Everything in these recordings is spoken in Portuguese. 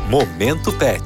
Momento Pet.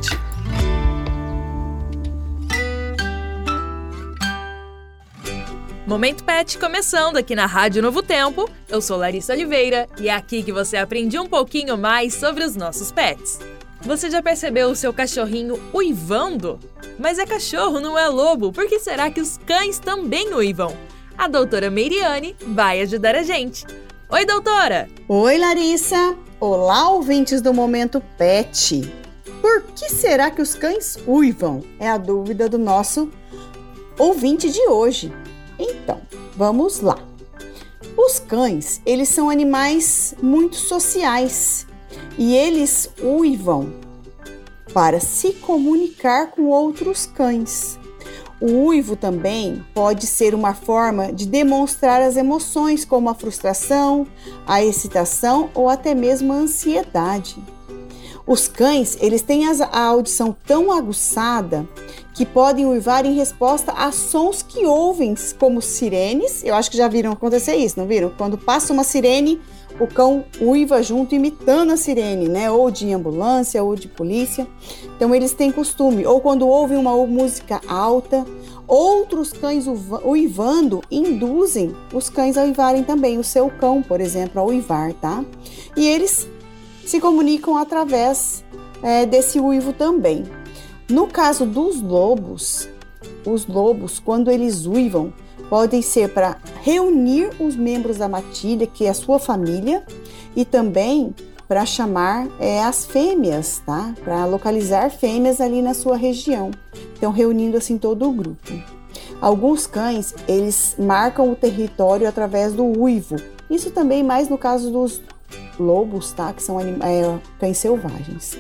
Momento Pet começando aqui na Rádio Novo Tempo. Eu sou Larissa Oliveira e é aqui que você aprende um pouquinho mais sobre os nossos pets. Você já percebeu o seu cachorrinho uivando? Mas é cachorro, não é lobo. Por que será que os cães também uivam? A doutora Meiriane vai ajudar a gente. Oi, doutora! Oi, Larissa! Olá, ouvintes do Momento Pet! Por que será que os cães uivam? É a dúvida do nosso ouvinte de hoje. Então, vamos lá. Os cães, eles são animais muito sociais e eles uivam para se comunicar com outros cães. O uivo também pode ser uma forma de demonstrar as emoções, como a frustração, a excitação ou até mesmo a ansiedade. Os cães, eles têm a audição tão aguçada que podem uivar em resposta a sons que ouvem, como sirenes. Eu acho que já viram acontecer isso, não viram? Quando passa uma sirene, o cão uiva junto, imitando a sirene, né? Ou de ambulância, ou de polícia. Então, eles têm costume. Ou quando ouvem uma música alta, outros cães uivando induzem os cães a uivarem também. O seu cão, por exemplo, a uivar, tá? E eles se comunicam através desse uivo também. No caso dos lobos, os lobos, quando eles uivam, podem ser para reunir os membros da matilha, que é a sua família, e também para chamar as fêmeas, tá? Para localizar fêmeas ali na sua região. Então, reunindo assim todo o grupo. Alguns cães, eles marcam o território através do uivo. Isso também mais no caso dos lobos, tá? Que são cães selvagens.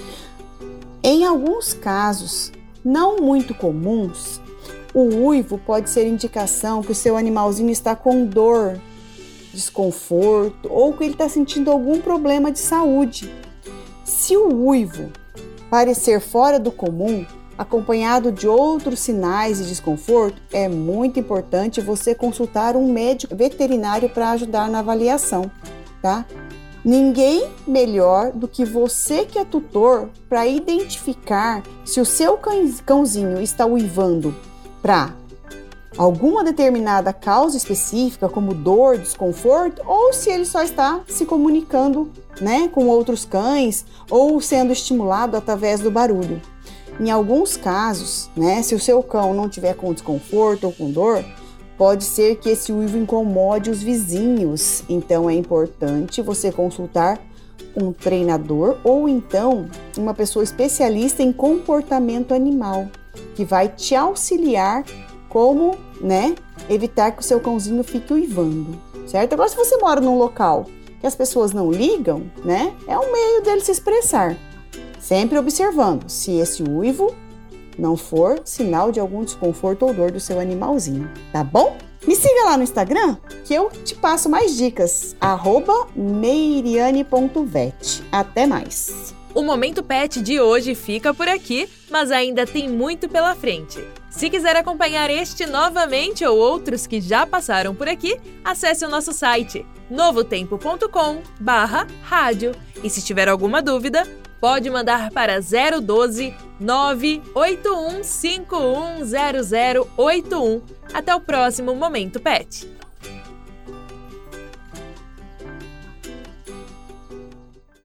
Em alguns casos, não muito comuns, o uivo pode ser indicação que o seu animalzinho está com dor, desconforto ou que ele está sentindo algum problema de saúde. Se o uivo parecer fora do comum, acompanhado de outros sinais de desconforto, é muito importante você consultar um médico veterinário para ajudar na avaliação, tá? Ninguém melhor do que você que é tutor para identificar se o seu cãozinho está uivando para alguma determinada causa específica, como dor, desconforto, ou se ele só está se comunicando, né, com outros cães ou sendo estimulado através do barulho. Em alguns casos, né, se o seu cão não tiver com desconforto ou com dor, pode ser que esse uivo incomode os vizinhos, então é importante você consultar um treinador ou então uma pessoa especialista em comportamento animal, que vai te auxiliar como, né, evitar que o seu cãozinho fique uivando, certo? Agora, se você mora num local que as pessoas não ligam, né, é um meio dele se expressar, sempre observando se esse uivo não for sinal de algum desconforto ou dor do seu animalzinho, tá bom? Me siga lá no Instagram que eu te passo mais dicas, @meiriane.vet. Até mais! O Momento Pet de hoje fica por aqui, mas ainda tem muito pela frente. Se quiser acompanhar este novamente ou outros que já passaram por aqui, acesse o nosso site novotempo.com/rádio. E se tiver alguma dúvida, pode mandar para 012 981510081. Até o próximo Momento Pet.